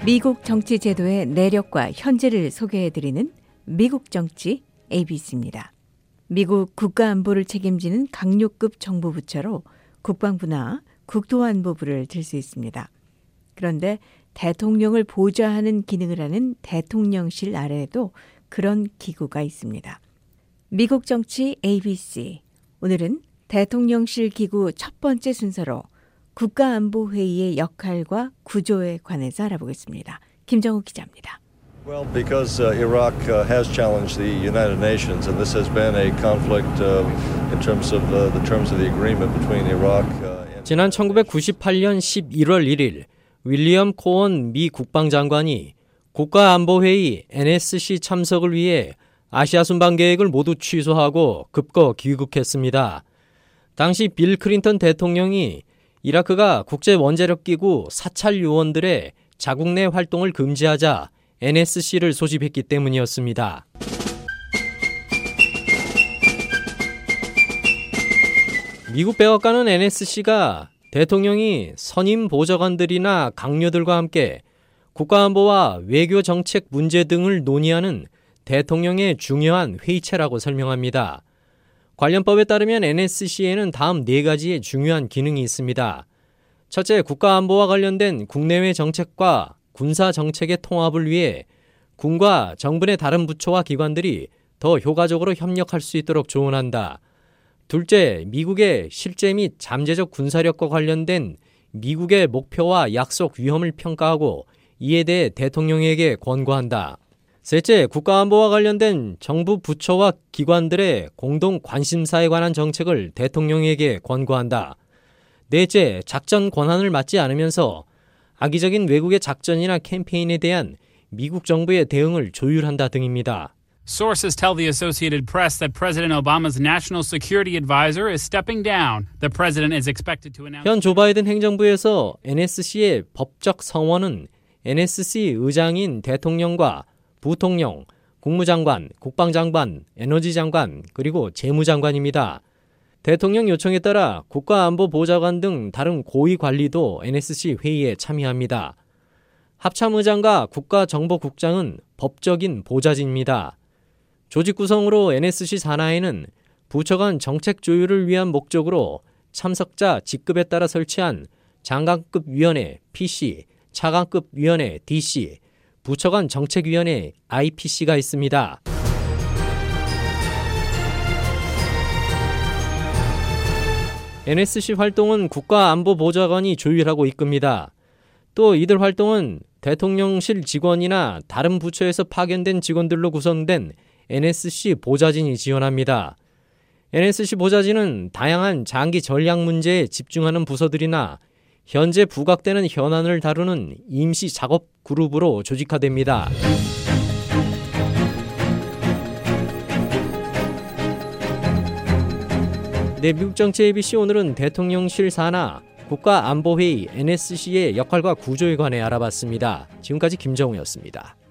미국 정치 제도의 내력과 현재를 소개해드리는 미국 정치 ABC입니다. 미국 국가안보를 책임지는 강력급 정보부처로 국방부나 국토안보부를 들 수 있습니다. 그런데 대통령을 보좌하는 기능을 하는 대통령실 아래에도 그런 기구가 있습니다. 미국 정치 ABC, 오늘은 대통령실 기구 첫 번째 순서로 국가안보회의의 역할과 구조에 관해서 알아보겠습니다. 김정욱 기자입니다. Well, because Iraq has challenged the United Nations, and this has been a conflict in terms of the terms of the agreement between Iraq. 지난 1998년 11월 1일 윌리엄 코언 미 국방장관이 국가안보회의 NSC 참석을 위해 아시아 순방 계획을 모두 취소하고 급거 귀국했습니다. 당시 빌 클린턴 대통령이 이라크가 국제원자력기구 사찰 요원들의 자국 내 활동을 금지하자 NSC를 소집했기 때문이었습니다. 미국 백악관은 NSC가 대통령이 선임 보좌관들이나 강요들과 함께 국가안보와 외교정책 문제 등을 논의하는 대통령의 중요한 회의체라고 설명합니다. 관련법에 따르면 NSC에는 다음 4가지의 중요한 기능이 있습니다. 첫째, 국가안보와 관련된 국내외 정책과 군사 정책의 통합을 위해 군과 정부 내 다른 부처와 기관들이 더 효과적으로 협력할 수 있도록 조언한다. 둘째, 미국의 실제 및 잠재적 군사력과 관련된 미국의 목표와 약속 위험을 평가하고 이에 대해 대통령에게 권고한다. 셋째, 국가안보와 관련된 정부 부처와 기관들의 공동 관심사에 관한 정책을 대통령에게 권고한다. 넷째, 작전 권한을 맡지 않으면서 악의적인 외국의 작전이나 캠페인에 대한 미국 정부의 대응을 조율한다 등입니다. Sources tell the Associated Press that President Obama's National Security Advisor is stepping down. The president is expected to announce. 현 조 바이든 행정부에서 NSC의 법적 성원은 NSC 의장인 대통령과 부통령, 국무장관, 국방장관, 에너지장관, 그리고 재무장관입니다. 대통령 요청에 따라 국가안보보좌관 등 다른 고위 관리도 NSC 회의에 참여합니다. 합참의장과 국가정보국장은 법적인 보좌진입니다. 조직 구성으로 NSC 산하에는 부처 간 정책 조율을 위한 목적으로 참석자 직급에 따라 설치한 장관급 위원회 PC, 차관급 위원회 DC, 부처 간 정책위원회 IPC가 있습니다. NSC 활동은 국가안보보좌관이 조율하고 이끕니다. 또 이들 활동은 대통령실 직원이나 다른 부처에서 파견된 직원들로 구성된 NSC 보좌진이 지원합니다. NSC 보좌진은 다양한 장기 전략 문제에 집중하는 부서들이나 현재 부각되는 현안을 다루는 임시 작업 그룹으로 조직화됩니다. 네, 미국 정치 ABC 오늘은 대통령실 산하 국가안보회의 NSC의 역할과 구조에 관해 알아봤습니다. 지금까지 김정우였습니다.